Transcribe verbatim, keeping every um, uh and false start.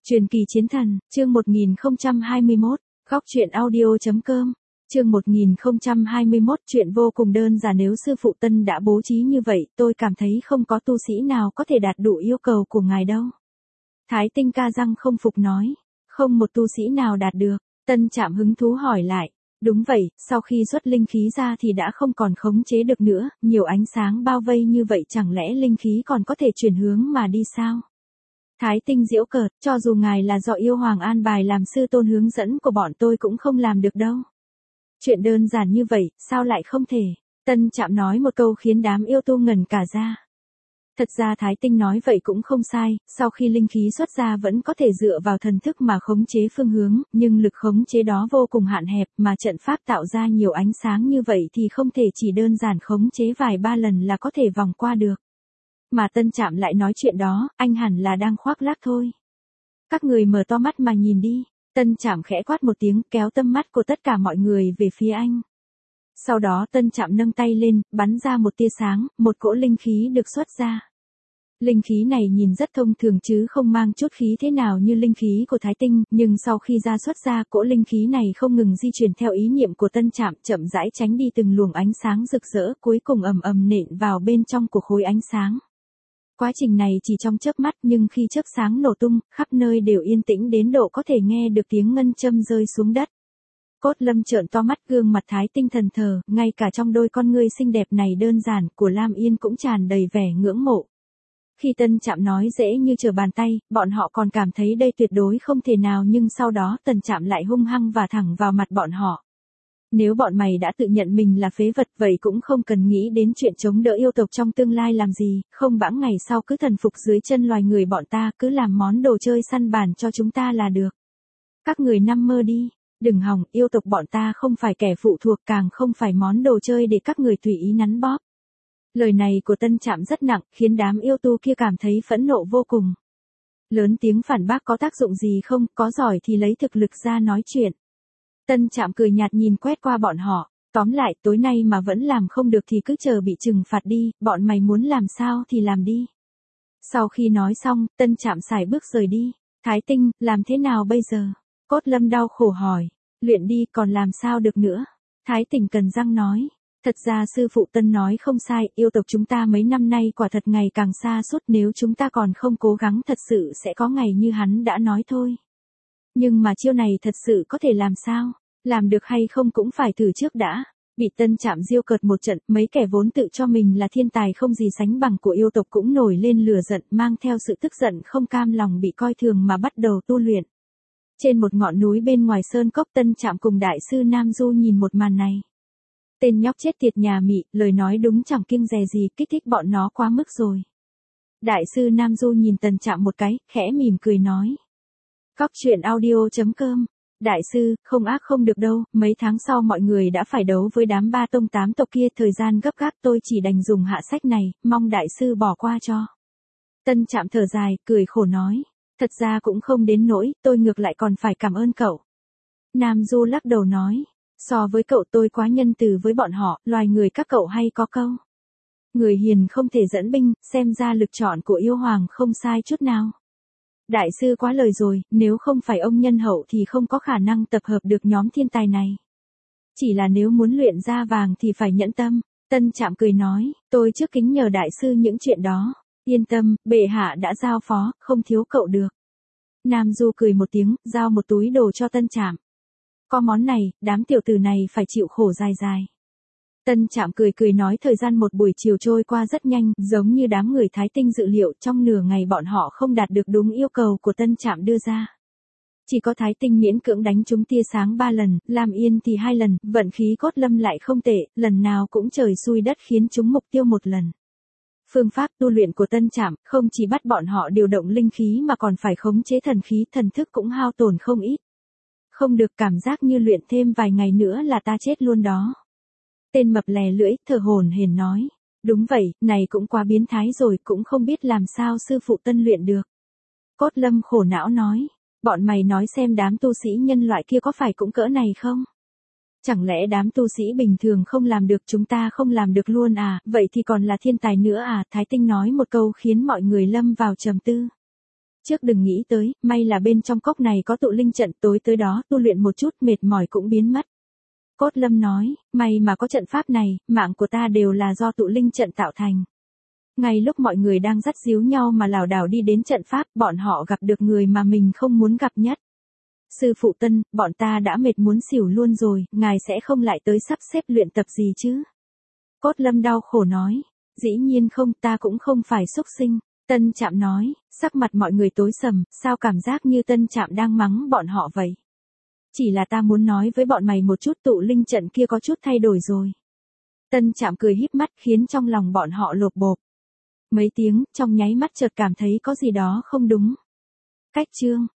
Truyền kỳ chiến thần, chương một nghìn không trăm hai mươi mốt, góc truyện audio.com, chương một nghìn không trăm hai mươi mốt, chuyện vô cùng đơn giản, nếu sư phụ Tân đã bố trí như vậy, tôi cảm thấy không có tu sĩ nào có thể đạt đủ yêu cầu của ngài đâu. Thái Tinh ca răng không phục nói, không một tu sĩ nào đạt được. Tân chạm hứng thú hỏi lại, đúng vậy, sau khi xuất linh khí ra thì đã không còn khống chế được nữa, nhiều ánh sáng bao vây như vậy chẳng lẽ linh khí còn có thể chuyển hướng mà đi sao? Thái Tinh giễu cợt, cho dù ngài là do yêu hoàng an bài làm sư tôn hướng dẫn của bọn tôi cũng không làm được đâu. Chuyện đơn giản như vậy, sao lại không thể? Tân chạm nói một câu khiến đám yêu tu ngẩn cả ra. Thật ra Thái Tinh nói vậy cũng không sai, sau khi linh khí xuất ra vẫn có thể dựa vào thần thức mà khống chế phương hướng, nhưng lực khống chế đó vô cùng hạn hẹp, mà trận pháp tạo ra nhiều ánh sáng như vậy thì không thể chỉ đơn giản khống chế vài ba lần là có thể vòng qua được. Mà Tân Trạm lại nói chuyện đó, anh hẳn là đang khoác lác thôi. Các người mở to mắt mà nhìn đi. Tân Trạm khẽ quát một tiếng, kéo tâm mắt của tất cả mọi người về phía anh. Sau đó Tân Trạm nâng tay lên, bắn ra một tia sáng, một cỗ linh khí được xuất ra. Linh khí này nhìn rất thông thường chứ không mang chút khí thế nào như linh khí của Thái Tinh, nhưng sau khi ra xuất ra, cỗ linh khí này không ngừng di chuyển theo ý niệm của Tân Trạm, chậm rãi tránh đi từng luồng ánh sáng rực rỡ, cuối cùng ầm ầm nện vào bên trong của khối ánh sáng. Quá trình này chỉ trong chớp mắt, nhưng khi chớp sáng nổ tung, khắp nơi đều yên tĩnh đến độ có thể nghe được tiếng ngân châm rơi xuống đất. Cốt Lâm trợn to mắt, gương mặt Thái Tinh thần thờ, ngay cả trong đôi con ngươi xinh đẹp này đơn giản của Lam Yên cũng tràn đầy vẻ ngưỡng mộ. Khi Tân Trạm nói dễ như trở bàn tay, bọn họ còn cảm thấy đây tuyệt đối không thể nào, nhưng sau đó Tân Trạm lại hung hăng và thẳng vào mặt bọn họ. Nếu bọn mày đã tự nhận mình là phế vật vậy cũng không cần nghĩ đến chuyện chống đỡ yêu tộc trong tương lai làm gì, không bẵng ngày sau cứ thần phục dưới chân loài người bọn ta, cứ làm món đồ chơi săn bản cho chúng ta là được. Các người nằm mơ đi, đừng hòng, yêu tộc bọn ta không phải kẻ phụ thuộc, càng không phải món đồ chơi để các người tùy ý nắn bóp. Lời này của Tân Trạm rất nặng, khiến đám yêu tu kia cảm thấy phẫn nộ vô cùng. Lớn tiếng phản bác có tác dụng gì không, có giỏi thì lấy thực lực ra nói chuyện. Tân Trạm cười nhạt nhìn quét qua bọn họ, tóm lại tối nay mà vẫn làm không được thì cứ chờ bị trừng phạt đi, bọn mày muốn làm sao thì làm đi. Sau khi nói xong, Tân Trạm xài bước rời đi. Thái Tinh, làm thế nào bây giờ? Cốt Lâm đau khổ hỏi. Luyện đi, còn làm sao được nữa? Thái Tinh cần răng nói. Thật ra sư phụ Tân nói không sai, yêu tộc chúng ta mấy năm nay quả thật ngày càng xa suốt, nếu chúng ta còn không cố gắng thật sự sẽ có ngày như hắn đã nói thôi. Nhưng mà chiêu này thật sự có thể làm sao? Làm được hay không cũng phải thử trước đã. Bị Tân Trạm diêu cợt một trận, mấy kẻ vốn tự cho mình là thiên tài không gì sánh bằng của yêu tộc cũng nổi lên lửa giận, mang theo sự tức giận không cam lòng bị coi thường mà bắt đầu tu luyện. Trên một ngọn núi bên ngoài sơn cốc, Tân Trạm cùng đại sư Nam Du nhìn một màn này. Tên nhóc chết tiệt nhà Mị, lời nói đúng chẳng kiêng dè gì, kích thích bọn nó quá mức rồi. Đại sư Nam Du nhìn Tân Trạm một cái, khẽ mỉm cười nói. Góc truyện audio.com, đại sư, không ác không được đâu, mấy tháng sau mọi người đã phải đấu với đám ba tông tám tộc kia, thời gian gấp gáp tôi chỉ đành dùng hạ sách này, mong đại sư bỏ qua cho. Tân Trạm thở dài, cười khổ nói, thật ra cũng không đến nỗi, tôi ngược lại còn phải cảm ơn cậu. Nam Du lắc đầu nói, so với cậu tôi quá nhân từ với bọn họ, loài người các cậu hay có câu. Người hiền không thể dẫn binh, xem ra lực chọn của yêu hoàng không sai chút nào. Đại sư quá lời rồi, nếu không phải ông nhân hậu thì không có khả năng tập hợp được nhóm thiên tài này. Chỉ là nếu muốn luyện ra vàng thì phải nhẫn tâm. Tân Trạm cười nói, tôi trước kính nhờ đại sư những chuyện đó. Yên tâm, bệ hạ đã giao phó, không thiếu cậu được. Nam Du cười một tiếng, giao một túi đồ cho Tân Trạm. Có món này, đám tiểu tử này phải chịu khổ dài dài. Tân Trạm cười cười nói thời gian một buổi chiều trôi qua rất nhanh, giống như đám người Thái Tinh dự liệu, trong nửa ngày bọn họ không đạt được đúng yêu cầu của Tân Trạm đưa ra. Chỉ có Thái Tinh miễn cưỡng đánh trúng tia sáng ba lần, Lam Yên thì hai lần, vận khí Cốt Lâm lại không tệ, lần nào cũng trời xui đất khiến trúng mục tiêu một lần. Phương pháp tu luyện của Tân Trạm không chỉ bắt bọn họ điều động linh khí mà còn phải khống chế thần khí, thần thức cũng hao tổn không ít. Không được, cảm giác như luyện thêm vài ngày nữa là ta chết luôn đó. Tên mập lè lưỡi, thở hổn hển nói. Đúng vậy, này cũng quá biến thái rồi, cũng không biết làm sao sư phụ Tân luyện được. Cốt Lâm khổ não nói. Bọn mày nói xem đám tu sĩ nhân loại kia có phải cũng cỡ này không? Chẳng lẽ đám tu sĩ bình thường không làm được, chúng ta không làm được luôn à, vậy thì còn là thiên tài nữa à? Thái Tinh nói một câu khiến mọi người lâm vào trầm tư. Trước đừng nghĩ tới, may là bên trong cốc này có tụ linh trận, tối tới đó tu luyện một chút mệt mỏi cũng biến mất. Cốt Lâm nói, may mà có trận pháp này, mạng của ta đều là do tụ linh trận tạo thành. Ngay lúc mọi người đang dắt díu nhau mà lảo đảo đi đến trận pháp, bọn họ gặp được người mà mình không muốn gặp nhất. Sư phụ Tân, bọn ta đã mệt muốn xỉu luôn rồi, ngài sẽ không lại tới sắp xếp luyện tập gì chứ? Cốt Lâm đau khổ nói, dĩ nhiên không, ta cũng không phải xúc sinh. Tân Trạm nói, sắc mặt mọi người tối sầm, sao cảm giác như Tân Trạm đang mắng bọn họ vậy? Chỉ là ta muốn nói với bọn mày một chút, tụ linh trận kia có chút thay đổi rồi. Tân Trạm cười híp mắt khiến trong lòng bọn họ lột bộp. Mấy tiếng, trong nháy mắt chợt cảm thấy có gì đó không đúng. Cách chương